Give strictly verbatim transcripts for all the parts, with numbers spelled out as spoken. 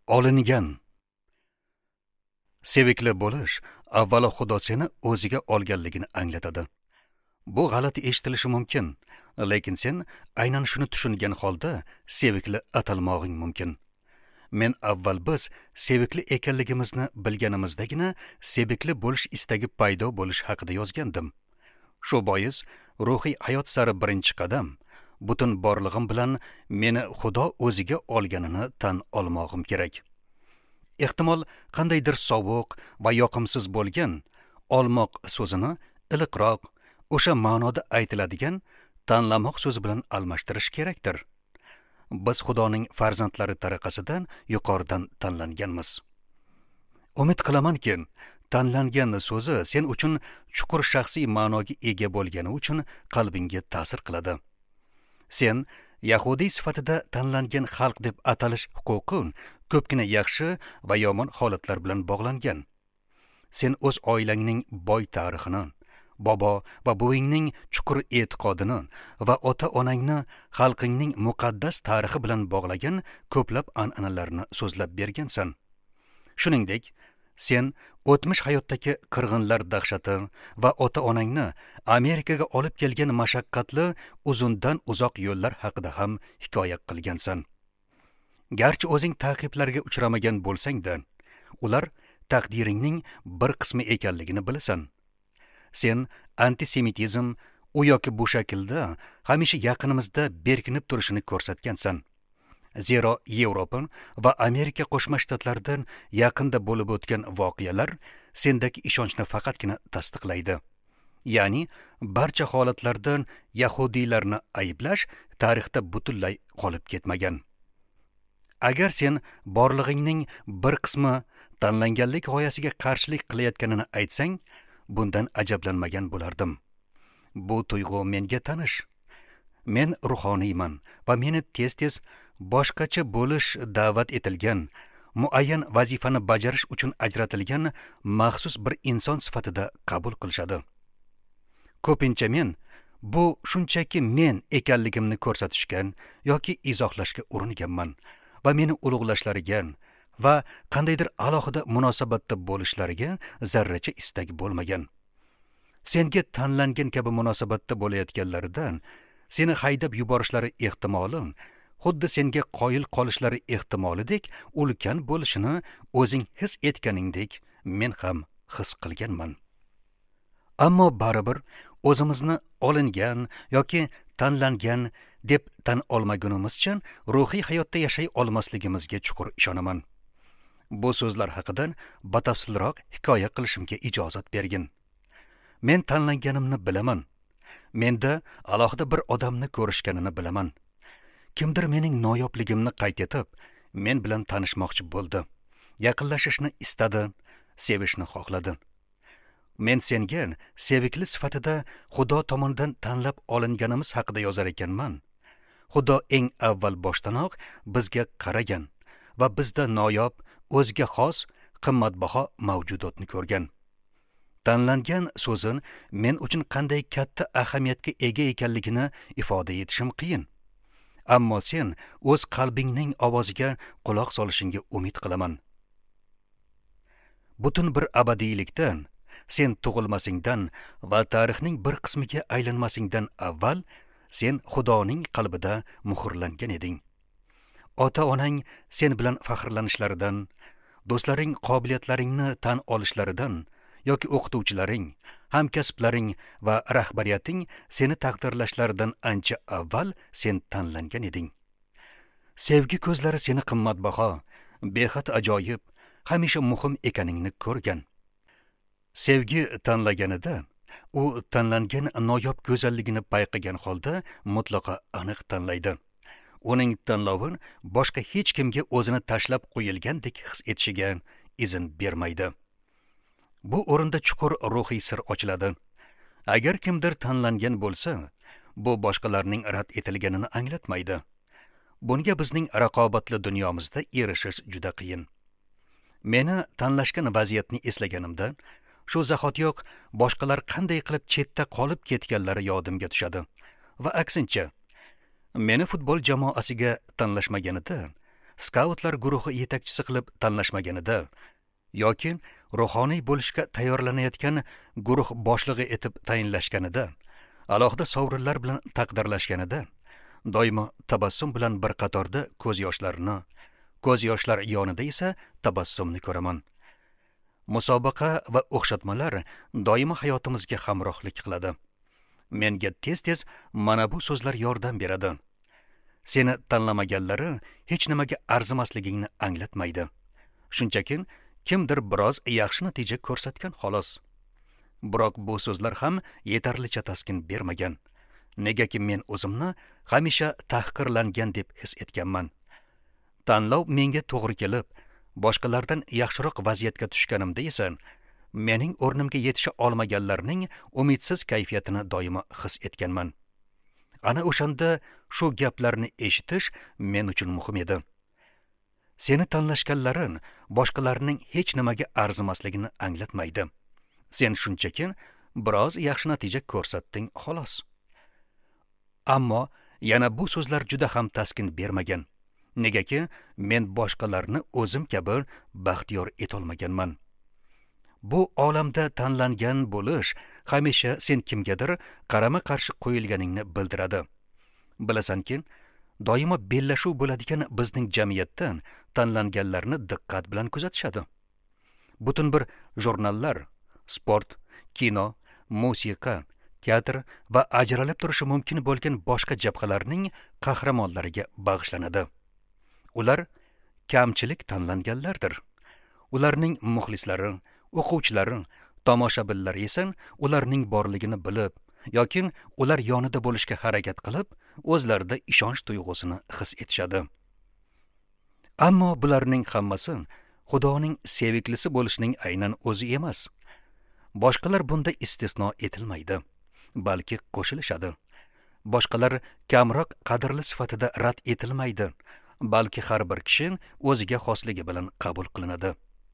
Olingan. Sevikli bo'lish avvalo Xudo seni o'ziga olganligini anglatadi. Bu g'alati eshitilishi mumkin, lekin sen aynan shuni tushungan holda sevikli atalmog'ing mumkin. Men avval biz sevikli ekanligimizni bilganimizdagina sevikli bo'lish istagi paydo bo'lish haqida yozgandim. Shu bois ruhiy hayot sari birinchi qadam butun borlig'im bilan meni Xudo o'ziga olganini tan olmog'im kerak. Ehtimol qandaydir sovuq va yoqimsiz bo'lgan olmoq so'zini iliqroq, o'sha ma'noda aytiladigan tanlamoq so'zi bilan almashtirish kerakdir. Biz Xudoning farzandlari tariqasidan yuqoridan tanlanganmiz. Umid qilamanki, tanlangan so'zi sen uchun chuqur shaxsiy ma'noga ega bo'lgani uchun qalbingga ta'sir qiladi. Sen Yahudiy sifatida tanlangan xalq deb atalish huquqi ko'pgina yaxshi va yomon holatlar bilan bog'langan. Sen o'z oilangning boy tarixini, bobo va buvingning chuqur e'tiqodini va ota-onangni xalqingning muqaddas tarixi bilan bog'lagan ko'plab an'analarni so'zlab bergansan. Shuningdek, sen o'tmish hayotdagi qirg'inlar dahshati va ota-onangni Amerikaga olib kelgan mashaqqatli uzundan uzoq yo'llar haqida ham hikoya qilgansan. Garchi o'zing ta'qiblarga uchramagan bo'lsang-da, ular taqdiringning bir qismi ekanligini bilasan. Sen antisemitizm u yoki bu shaklda hamisha yaqinimizda berkinib turishini ko'rsatgansan. Zero Yevropa va Amerika Qo'shma Shtatlaridan yaqinda bo'lib o'tgan voqealar sendagi ishonchni faqatgina tasdiqlaydi. Ya'ni barcha holatlardan yahudiylarni ayblash tarixda butunlay qolib ketmagan. Agar sen borlig'ingning bir qismi tanlanganlik g'oyasiga qarshilik qilayotganini aytsang, bundan ajablanmagan bo'lardim. Bu tuyg'u menga tanish. Men ruhoniyman va meni tez-tez boshqacha bo'lish da'vat etilgan, muayyan vazifani bajarish uchun ajratilgan maxsus bir inson sifatida qabul qilishadi. Ko'pincha men bu shunchaki men ekanligimni ko'rsatishgan yoki izohlashga uringanman va meni ulug'lashlariga va qandaydir alohida munosabatda bo'lishlariga zarracha istak bo'lmagan. Senga tanlangan kabi munosabatda bo'layotganlaridan seni haydab yuborishlari ehtimoli xuddi senga qoyil qolishlari ehtimolidek ulkan bo'lishini o'zing his etganingdek men ham his qilganman. Ammo baribir o'zimizni olingan yoki tanlangan deb tan olmagunimizcha ruhiy hayotda yashay olmasligimizga chuqur ishonaman. Bu so'zlar haqidan batafsilroq hikoya qilishimga ijozat bergin. Men tanlanganimni bilaman. Menda alohida bir odamni ko'rishganini bilaman. Kimdir mening noyobligimni qayd etib, men bilan tanishmoqchi bo'ldi. Yaqinlashishni istadi, sevishni xohladi. Men senga sevikli sifatida Xudo tomonidan tanlab olinganimiz haqida yozar ekanman. Xudo eng avval boshdanoq bizga qaragan va bizda noyob, o'ziga xos, qimmatbaho mavjudotni ko'rgan. Tanlangan so'zin men uchun qanday katta ahamiyatga ega ekanligini ifoda etishim qiyin. Ammo sen o'z qalbingning ovoziga quloq solishingga umid qilaman. Butun bir abadiylikdan, sen tug'ilmasingdan va tarixning bir qismiga aylanmasingdan avval sen Xudoning qalbida muhrlangan eding. Ota-onang sen bilan faxrlanishlaridan, do'stlaring qobiliyatlaringni tan olishlaridan yoki o'qituvchilaring, hamkasblaring va rahbariyating seni taqdirlashlaridan ancha avval sen tanlangan eding. Sevgi ko'zlari seni qimmatbaho, behad ajoyib, hamisha muhim ekaningni ko'rgan. Sevgi tanlaganida u tanlangan noyob go'zalligini payqagan holda mutlaqo aniq tanlaydi. Uning tanlovi boshqa hech kimga o'zini tashlab qo'yilgandek his etishiga izn bermaydi. Bu o'rinda chuqur ruhiy sir ochiladi. Agar kimdir tanlangan bo'lsa, bu boshqalarning rad etilganini anglatmaydi. Bunga bizning raqobatli dunyomizda erishish juda qiyin. Meni tanlashgan vaziyatni eslaganimda, shu zahotiyoq boshqalar qanday qilib chetda qolib ketganlari yodimga tushadi. Va aksincha, meni futbol jamoasiga tanlashmaganida, skautlar guruhi yetakchisi qilib tanlashmaganida yoki ruhoniy bo'lishga tayyorlanayotgan guruh boshlig'i etib tayinlashganida, alohida sovrinlar bilan taqdirlashganida doimo tabassum bilan bir qatorda ko'z yoshlarini, ko'z yoshlar yonida esa tabassumni ko'raman. Musobaqa va o'xshatmalar doimo hayotimizga hamrohlik qiladi. Menga tez-tez mana bu so'zlar yordam beradi. Seni tanlamaganlari hech nimaga arzimasligingni anglatmaydi. Shunchaki kimdir biroz yaxshi natija ko'rsatgan xolos. Biroq bu so'zlar ham yetarlicha taskin bermagan. Negaki men o'zimni hamisha tahqirlangan deb his etganman. Tanlov menga to'g'ri kelib, boshqalardan yaxshiroq vaziyatga tushganimda esa mening o'rnimga yetisha olmaganlarning umidsiz kayfiyatini doimo his etganman. Ana o'shanda shu gaplarni eshitish men uchun muhim edi. Seni tanlashganlaring boshqalarning hech nimaga arzimasligini anglatmaydi. Sen shunchaki biroz yaxshi natija ko'rsatding xolos. Ammo yana bu so'zlar juda ham taskin bermagan. Negaki men boshqalarni o'zim kabi baxtiyor etolmaganman. Bu olamda tanlangan bo'lish hamisha sen kimgadir qarama-qarshi qo'yilganingni bildiradi. Bilasanki, doimo bellashuv bo'ladigan bizning jamiyatdan tanlanganlarni diqqat bilan kuzatishadi. Butun bir jurnallar, sport, kino, musiqa, teatr va ajralib turishi mumkin bo'lgan boshqa jabhalarning qahramonlariga bag'ishlanadi. Ular kamchilik tanlanganlardir. Ularning muxlislari, o'quvchilari, tomoshabinlar esa ularning borligini bilib yoki ular yonida bo'lishga harakat qilib, o'zlarida ishonch tuyg'usini his etishadi. Ammo bularning hammasi Xudoning seviklisi bo'lishning aynan o'zi emas. Boshqalar bunda istisno etilmaydi, balki qo'shilishadi. Boshqalar kamroq qadrli sifatida rad etilmaydi, balki har bir kishi o'ziga xosligi bilan qabul qilinadi.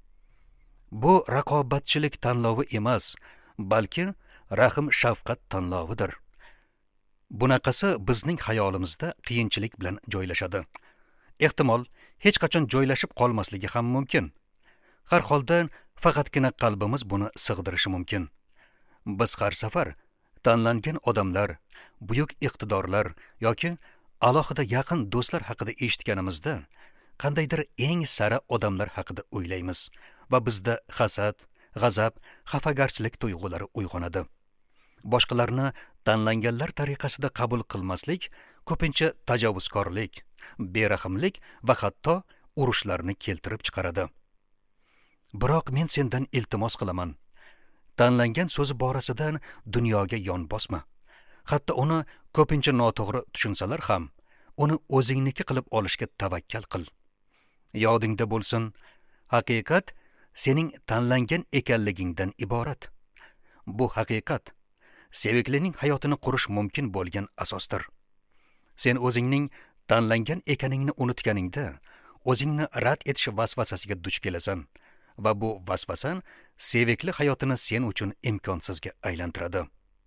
Bu raqobatchilik tanlovi emas, balki rahim shafqat tanlovidir. Bunaqasi bizning hayolimizda qiyinchilik bilan joylashadi. Ehtimol hech qachon joylashib qolmasligi ham mumkin. Har holda faqatgina qalbimiz buni sig'dirishi mumkin. Biz har safar tanlangan odamlar, buyuk iqtidorlar yoki alohida yaqin do'stlar haqida eshitganimizda qandaydir eng sara odamlar haqida o'ylaymiz va bizda hasad, g'azab, xafagarchilik tuyg'ulari uyg'onadi. Boshqalarni tanlanganlar tariqasida qabul qilmaslik ko'pincha tajovuzkorlik, berahmlik va hatto urushlarni keltirib chiqaradi. Biroq men sendan iltimos qilaman. Tanlangan so'zi borasidan dunyoga yon bosma. Hatto uni ko'pincha noto'g'ri tushunsalar ham, uni o'zingniki qilib olishga tavakkal qil. Yodingda bo'lsin, haqiqat sening tanlangan ekanligingdan iborat. Bu haqiqat seviklining hayotini qurish mumkin bo'lgan asosdir. Sen o'zingning tanlangan ekaningni unutganingda, o'zingni rad etish vasvasasiga duch kelasan va bu vasvasa sevikli hayotini sen uchun imkonsizga aylantiradi.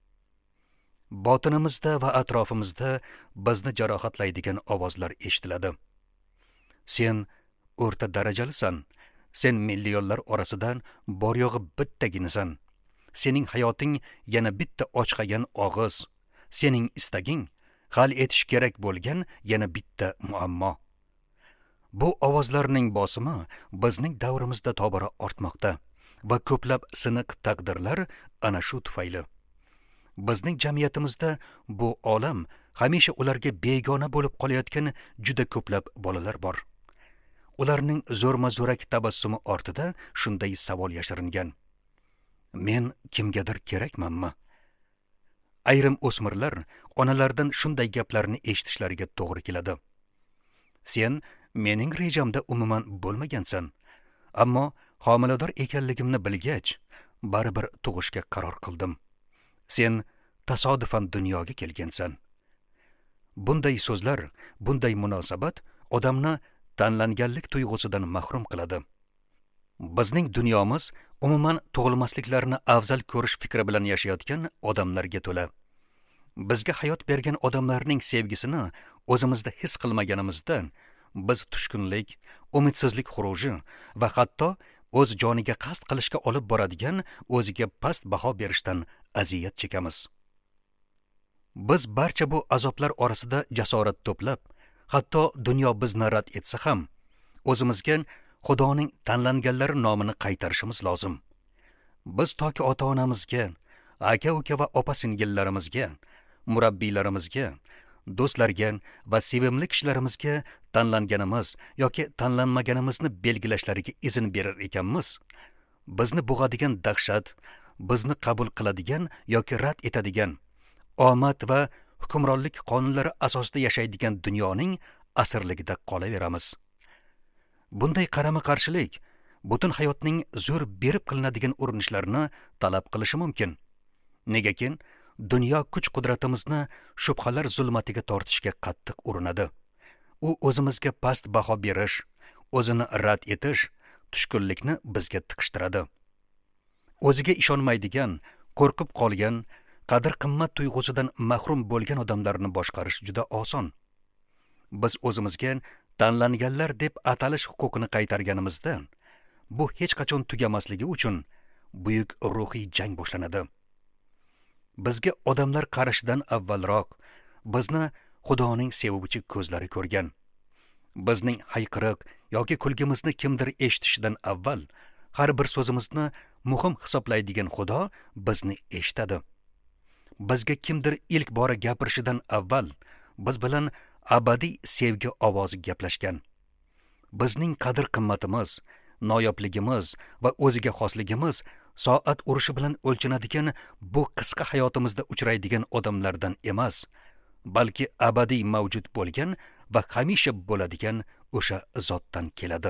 Botinimizda va atrofimizda bizni jarohatlaydigan ovozlar eshitiladi. Sen o'rta darajalisan. Sen millionlar orasidan bor yo'g'i bittaginasan. Sening hayoting yana bitta ochqagan og'iz. Sening istaging hal etish kerak bo'lgan yana bitta muammo. Bu ovozlarning bosimi bizning davrimizda tobora ortmoqda va ko'plab siniq taqdirlar ana shu tufayli. Bizning jamiyatimizda bu olam hamisha ularga begona bo'lib qolayotgan juda ko'plab bolalar bor. Ularning zo'rma-zo'rak tabassumi ortida shunday savol yashiringan. Men kimgadir kerakmanmi? Ayrim o'smirlar onalardan shunday gaplarni eshitishlariga to'g'ri keladi. Sen mening rejamda umuman bo'lmagansan, ammo homilador ekanligimni bilgach, baribir tug'ishga qaror qildim. Sen tasodifan dunyoga kelgansan. Bunday so'zlar, bunday munosabat odamni tanlanganlik tuyg'usidan mahrum qiladi. Bizning dunyomiz umuman tug'ilmasliklarini afzal ko'rish fikri bilan yashayotgan odamlarga to'la. Bizga hayot bergan odamlarning sevgisini o'zimizda his qilmaganimizdan biz tushkunlik, umidsizlik xuruji va hatto o'z joniga qasd qilishga olib boradigan o'ziga past baho berishdan aziyat chekamiz. Biz barcha bu azoblar orasida jasorat to'plab, hatto dunyo bizni rad etsa ham, o'zimizga Xudoning tanlanganlari nomini qaytarishimiz lozim. Biz toki ota-onamizga, aka-uka va opa-singillarimizga, murabbiylarimizga, do'stlarga va sevimli kishilarimizga tanlanganimiz yoki tanlanmaganimizni belgilashlariga izn berar ekanmiz, bizni bo'g'adigan dahshat, bizni qabul qiladigan yoki rad etadigan, omad va hukmronlik qonunlari asosida yashaydigan dunyoning asirligida qolaveramiz. Bunday qarama-qarshilik butun hayotning zo'r berib qilinadigan urinishlarni talab qilishi mumkin. Negaki, dunyo kuch-qudratimizni shubhalar zulmatiga tortishga qattiq urinadi. U o'zimizga past baho berish, o'zini rad etish, tushkunlikni bizga tiqishtiradi. O'ziga ishonmaydigan, qo'rqib qolgan, qadr-qimmat tuyg'usidan mahrum bo'lgan odamlarni boshqarish juda oson. Biz o'zimizga tanlanganlar deb atalish huquqini qaytarganimizda, bu hech qachon tugamasligi uchun buyuk ruhiy jang boshlanadi. Bizga odamlar qarashidan avvalroq bizni Xudoning sevuvchi ko'zlari ko'rgan. Bizning hayqiriq yoki kulgimizni kimdir eshitishidan avval har bir so'zimizni muhim hisoblaydigan Xudo bizni eshitadi. Bizga kimdir ilk bora gapirishidan avval biz bilan abadiy sevgi ovozi gaplashgan. Bizning qadr-qimmatimiz, noyobligimiz va o'ziga xosligimiz soat urishi bilan o'lchanadigan bu qisqa hayotimizda uchraydigan odamlardan emas, balki abadiy mavjud bo'lgan va hamisha bo'ladigan o'sha zotdan keladi.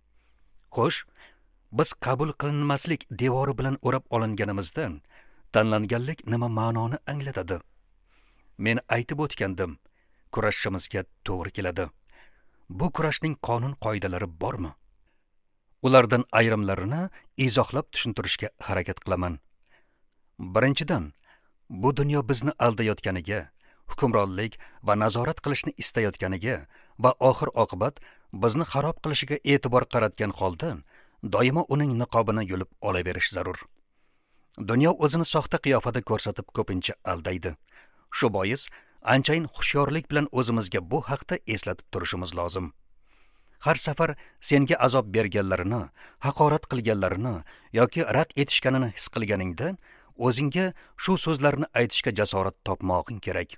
Xo'sh, biz qabul qilinmaslik devori bilan o'rab olinganimizdan tanlanganlik nima ma'noni anglatadi? Men aytib o'tgandim, kurashishimizga to'g'ri keladi. Bu kurashning qonun qoidalari bormi? Ulardan ayrimlarini izohlab tushuntirishga harakat qilaman. Birinchidan, bu dunyo bizni aldayotganiga, hukmronlik va nazorat qilishni istayotganiga va oxir oqibat bizni xarob qilishiga e'tibor qaratgan holda doimo uning niqobini yulib olaverish zarur. Dunyo o'zini soxta qiyofada ko'rsatib ko'pincha aldaydi. Shu bois anchayin hushyorlik bilan o'zimizga bu haqda eslatib turishimiz lozim. Har safar senga azob berganlarini, haqorat qilganlarini yoki rad etishganini his qilganingda, o'zingga shu so'zlarni aytishga jasorat topmog'ing kerak.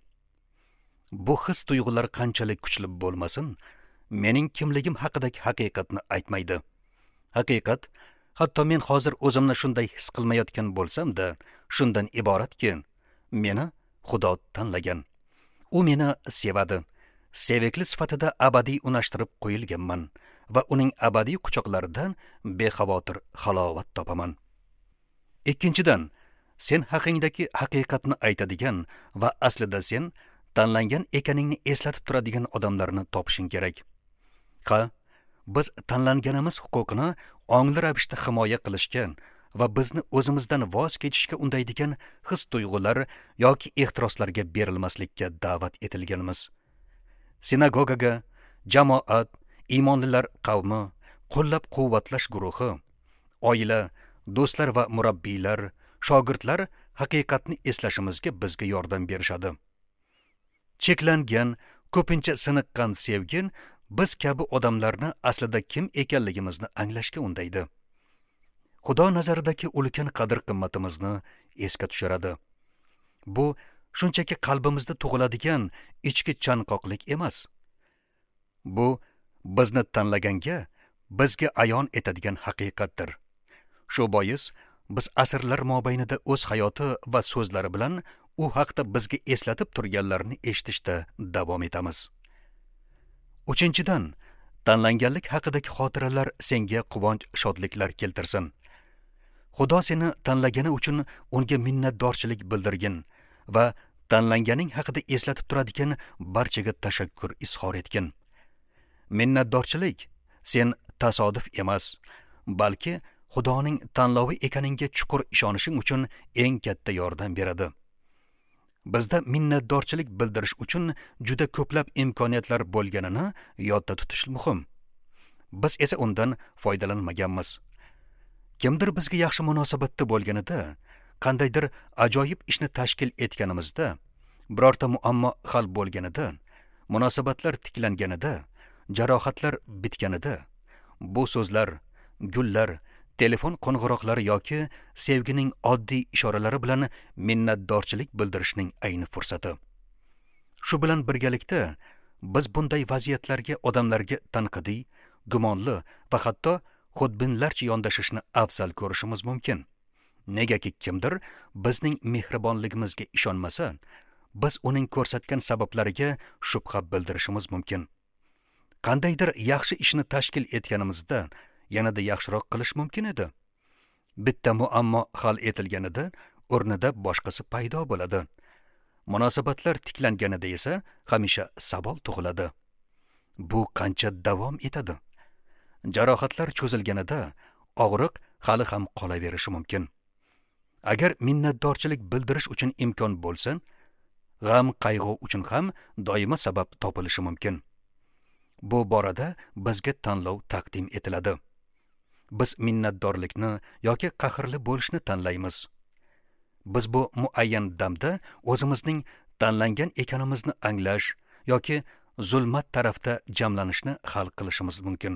Bu his tuyg'ular qanchalik kuchli bo'lmasin, mening kimligim haqidagi haqiqatni aytmaydi. Haqiqat, hatto men hozir o'zimni shunday his qilmayotgan bo'lsam-da, shundan iboratki, meni Xudo tanlagan. U meni sevadi. Sevikli sifatida abadiy unashtirib qo'yilganman va uning abadiy quchoqlaridan bexavotir halovat topaman. Ikkinchidan, sen haqingdagi haqiqatni aytadigan va aslida sen tanlangan ekaningni eslatib turadigan odamlarni topishing kerak. Ha, biz tanlanganimiz huquqini ongli ravishda himoya qilishgan va bizni o'zimizdan voz kechishga undaydigan his-tuyg'ular yoki ehtiroslarga berilmaslikka da'vat etilganmiz. Sinagogaga, jamoat, iymonlilar qavmi, qo'llab-quvvatlash guruhi, oila, do'stlar va murabbiylar, shogirdlar haqiqatni eslashimizga bizga yordam berishadi. Cheklangan, ko'pincha siniqqan sevgin biz kabi odamlarni aslida kim ekanligimizni anglashga undaydi. Xudo nazaridagi ulkan qadr-qimmatimizni esga tushiradi. Bu shunchaki qalbimizda tug'iladigan ichki chanqoqlik emas. Bu bizni tanlaganga, bizga ayon etadigan haqiqatdir. Shu bois biz asrlar mobaynida o'z hayoti va so'zlari bilan u haqda bizga eslatib turganlarni eshitishda davom etamiz. Uchinchidan, tanlanganlik haqidagi xotiralar senga quvonch, shodliklar keltirsin. Xudo seni tanlagani uchun unga minnatdorchilik bildirgin va tanlanganing haqida eslatib turadigan barchaga tashakkur izhor etgin. Minnatdorchilik sen tasodif emas, balki Xudoning tanlovi ekaningga chuqur ishonishing uchun eng katta yordam beradi. Bizda minnatdorchilik bildirish uchun juda ko'plab imkoniyatlar bo'lganini yodda tutish muhim. Biz esa undan foydalanmaganmiz. Kimdir bizga yaxshi munosabatda bo'lganida, qandaydir ajoyib ishni tashkil etganimizda, birorta muammo hal bo'lganida, munosabatlar tiklanganida, jarohatlar bitganida, bu so'zlar, gullar, telefon qo'ng'iroqlari yoki sevgining oddiy ishoralari bilan minnatdorchilik bildirishning ayni fursati. Shu bilan birgalikda biz bunday vaziyatlarga odamlarga tanqidiy, gumonli va hatto xudbinlarcha yondashishni afzal ko'rishimiz mumkin. Negaki kimdir bizning mehribonligimizga ishonmasa, biz uning ko'rsatgan sabablariga shubha bildirishimiz mumkin. Qandaydir yaxshi ishni tashkil etganimizda yanada yaxshiroq qilish mumkin edi. Bitta muammo hal etilganida o'rnida boshqasi paydo bo'ladi. Munosabatlar tiklanganida esa hamisha savol tug'iladi. Bu qancha davom etadi? Jarohatlar cho'zilganida og'riq hali ham qolaverishi mumkin. Agar minnatdorchilik bildirish uchun imkon bo'lsa, g'am, qayg'u uchun ham doimo sabab topilishi mumkin. Bu borada bizga tanlov taqdim etiladi. Biz minnatdorlikni yoki qahrli bo'lishni tanlaymiz. Biz bu muayyan damda o'zimizning tanlangan ekanimizni anglash yoki zulmat tarafda jamlanishni hal qilishimiz mumkin.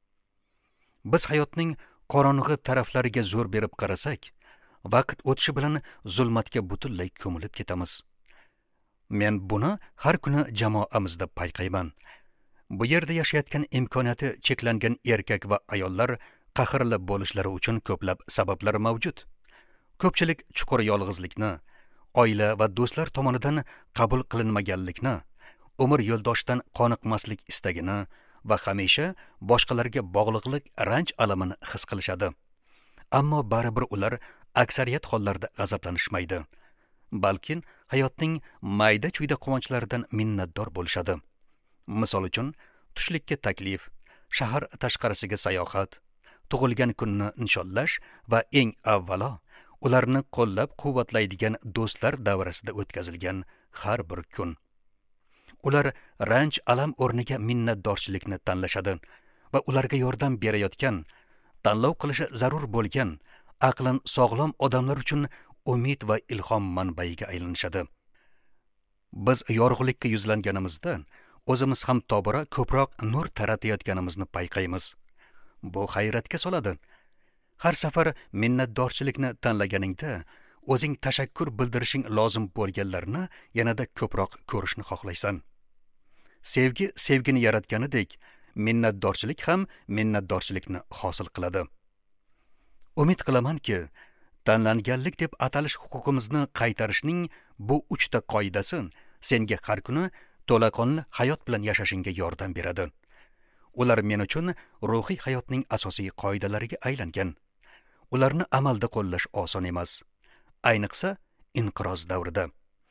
Biz hayotning qorong'i taraflariga zo'r berib qarasak, vaqt o'tishi bilan zulmatga butunlay ko'milib ketamiz. Men buni har kuni jamoamizda payqayman. Bu yerda yashayotgan imkoniyati cheklangan erkak va ayollar qahrli bo'lishlari uchun ko'plab sabablar mavjud. Ko'pchilik chuqur yolg'izlikni, oila va do'stlar tomonidan qabul qilinmaganlikni, umr yo'ldoshidan qoniqmaslik istagini va hamisha boshqalarga bog'liqlik ranj alamini his qilishadi. Ammo baribir ular aksariyat hollarda g'azablanishmaydi, balki hayotning mayda-chuyda quvonchlaridan minnatdor bo'lishadi. Misol uchun, tushlikka taklif, shahar tashqarisiga sayohat, tug'ilgan kunni nishonlash va eng avvalo ularni qo'llab-quvvatlaydigan do'stlar davrasida o'tkazilgan har bir kun. Ular ranj alam o'rniga minnatdorchilikni tanlashadi va ularga yordam berayotgan, tanlov qilishi zarur bo'lgan, aqlan sog'lom odamlar uchun umid va ilhom manbaiga aylanishadi. Biz yorug'likka yuzlanganimizda o'zimiz ham tobora ko'proq nur taratayotganimizni payqaymiz. Bu hayratga soladi. Har safar minnatdorchilikni tanlaganingda o'zing tashakkur bildirishing lozim bo'lganlarni yanada ko'proq ko'rishni xohlaysan. Sevgi sevgini yaratganidek, minnatdorchilik ham minnatdorchilikni hosil qiladi. Umid qilamanki, tanlanganlik deb atalish huquqimizni qaytarishning bu uchta qoidasi senga har kuni to'laqonli hayot bilan yashashingga yordam beradi. Ular men uchun ruhiy hayotning asosiy qoidalariga aylangan. Ularni amalda qo'llash oson emas, ayniqsa inqiroz davrida.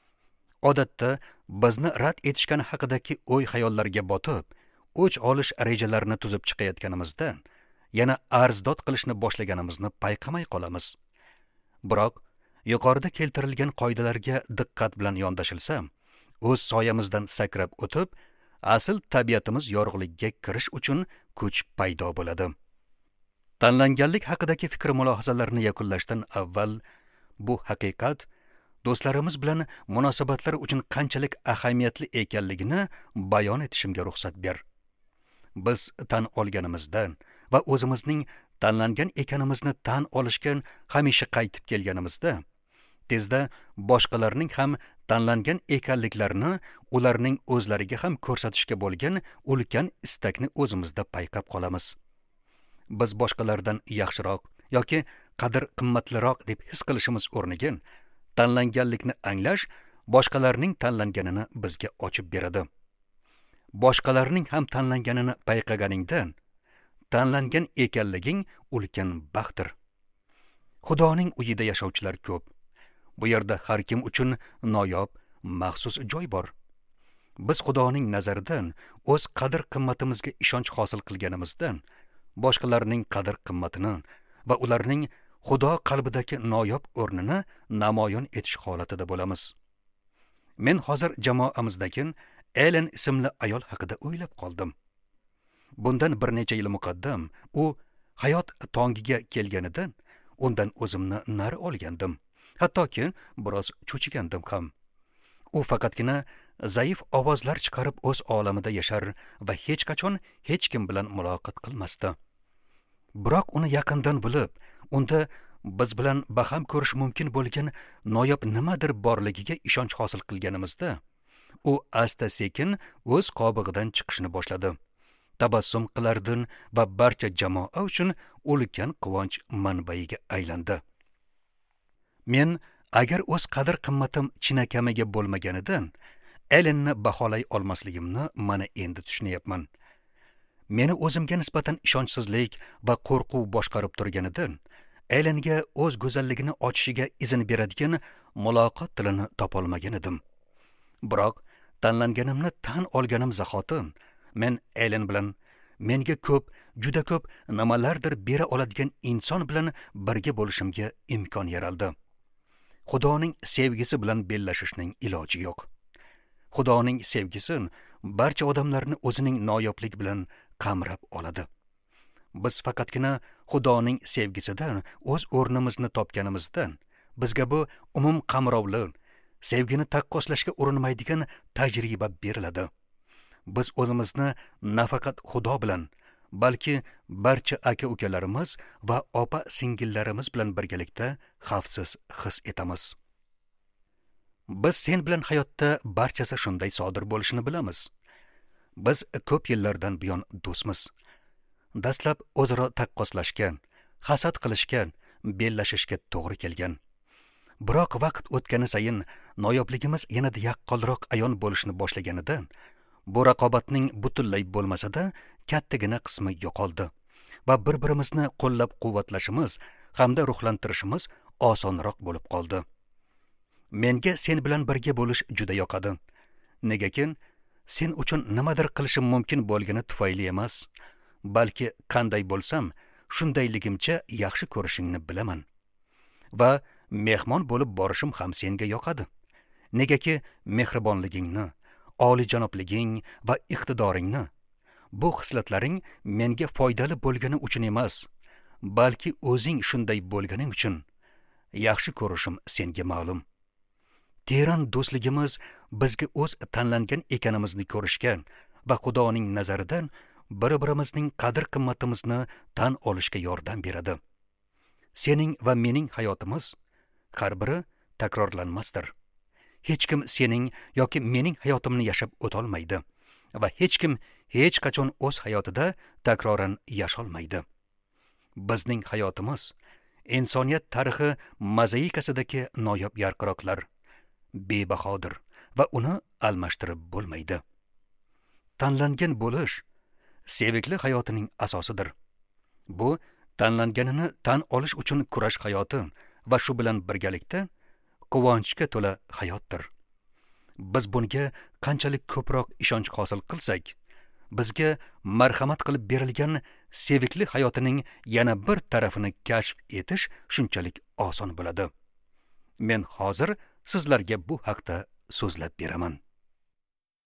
Odatda bizni rad etishgani haqidagi o'y xayollarga botib, o'ch olish rejalarini tuzib chiqayotganimizda, yana arzdod qilishni boshlaganimizni payqamay qolamiz. Biroq yuqorida keltirilgan qoidalarga diqqat bilan yondashilsa, o'z soyamizdan sakrab o'tib, asl tabiatimiz yorug'ligiga kirish uchun kuch paydo bo'ladi. Tanlanganlik haqidagi fikr mulohazalarni yakunlashdan avval bu haqiqat do'stlarimiz bilan munosabatlar uchun qanchalik ahamiyatli ekanligini bayon etishimga ruxsat ber. Biz tan olganimizdan va o'zimizning tanlangan ekanimizni tan olishga hamisha qaytib kelganimizda, tezda boshqalarning ham tanlangan ekanliklarini ularning o'zlariga ham ko'rsatishga bo'lgan ulkan istakni o'zimizda payqab qolamiz. Biz boshqalardan yaxshiroq yoki qadr qimmatliroq deb his qilishimiz o'rniga tanlanganlikni anglash boshqalarning tanlanganini bizga ochib beradi. Boshqalarning ham tanlanganini payqaganingdan tanlangan ekanliging ulkan baxtdir. Xudoning uyida yashovchilar ko'p. Bu yerda har kim uchun noyob, maxsus joy bor. Biz Xudoning nazaridan o'z qadr qimmatimizga ishonch hosil qilganimizdan boshqalarning qadr qimmatini va ularning Xudo qalbidagi noyob o'rnini namoyon etish holatida bo'lamiz. Men hozir jamoamizdagi Ellen ismli ayol haqida o'ylab qoldim. Bundan bir necha yil muqaddam u hayot tongiga kelganidan undan o'zimni nari olgandim. Hattoki biroz cho'chigandim ham. U faqatgina zaif ovozlar chiqarib o'z olamida yashar va hech qachon hech kim bilan muloqot qilmasdi. Biroq uni yaqindan bilib, unda biz bilan baham ko'rish mumkin bo'lgan noyob nimadir borligiga ishonch hosil qilganimizda, u asta-sekin o'z qobig'idan chiqishni boshladi. Tabassum qilardin va barcha jamoa uchun ulkan quvonch manbaiga aylandi. Men agar o'z qadr-qimmatim chinakamiga bo'lmaganidan Ellenni baholay olmasligimni mana endi tushunyapman. Meni o'zimga nisbatan ishonchsizlik va qo'rquv boshqarib turganidan Ellenga o'z go'zalligini ochishiga izn beradigan muloqot tilini topolmagan edim. Biroq tanlanganimni tan olganim zahotim men Ellen bilan menga ko'p, juda ko'p nimalardir bera oladigan inson bilan birga bo'lishimga imkon yaraldi. Xudoning sevgisi bilan bellashishning iloji yo'q. Xudoning sevgisi barcha odamlarni o'zining noyobligi bilan qamrab oladi. Biz faqatgina Xudoning sevgisidan o'z o'rnimizni topganimizdan bizga bu umum qamrovli, sevgini taqqoslashga urinmaydigan tajriba beriladi. Biz o'zimizni nafaqat Xudo bilan, balki barcha aka-ukalarimiz va opa-singillarimiz bilan birgalikda xavfsiz his etamiz. Biz sen bilan hayotda barchasi shunday sodir bo'lishini bilamiz. Biz ko'p yillardan buyon do'stmiz. Dastlab o'zaro taqqoslashgan, hasad qilishgan, bellashishga to'g'ri kelgan. Biroq vaqt o'tgani sayin noyobligimiz yanada yaqqolroq ayon bo'lishni boshlaganidan bu raqobatning butunlay bo'lmasa-da kattagina qismi yo'qoldi va bir-birimizni qo'llab-quvvatlashimiz hamda ruhlantirishimiz osonroq bo'lib qoldi. Menga sen bilan birga bo'lish juda yoqadi. Negaki, sen uchun nimadir qilishim mumkin bo'lgani tufayli emas, balki qanday bo'lsam, shundayligimcha yaxshi ko'rishingni bilaman. Va mehmon bo'lib borishim ham senga yoqadi. Negaki, mehribonligingni, olijanobliging va iqtidoringni, bu xislatlaring menga foydali bo'lgani uchun emas, balki o'zing shunday bo'lganing uchun yaxshi ko'rishim senga ma'lum. Teran do'stligimiz bizga o'z tanlangan ekanimizni ko'rishgan va Xudoning nazaridan bir-birimizning qadr-qimmatimizni tan olishga yordam beradi. Sening va mening hayotimiz har biri takrorlanmasdir. Hech kim sening yoki mening hayotimni yashab o'tolmaydi va hech kim hech qachon o'z hayotida takroran yasholmaydi. Bizning hayotimiz insoniyat tarixi mozaikasidagi noyob yarqiroqlar, bebahodir va uni almashtirib bo'lmaydi. Tanlangan bo'lish sevikli hayotining asosidir. Bu tanlanganini tan olish uchun kurash hayoti va shu bilan birgalikda quvonchga to'la hayotdir. Biz bunga qanchalik ko'proq ishonch hosil qilsak, bizga marhamat qilib berilgan sevikli hayotining yana bir tarafini kashf etish shunchalik oson bo'ladi. Men hozir sizlarga bu haqda so'zlab beraman.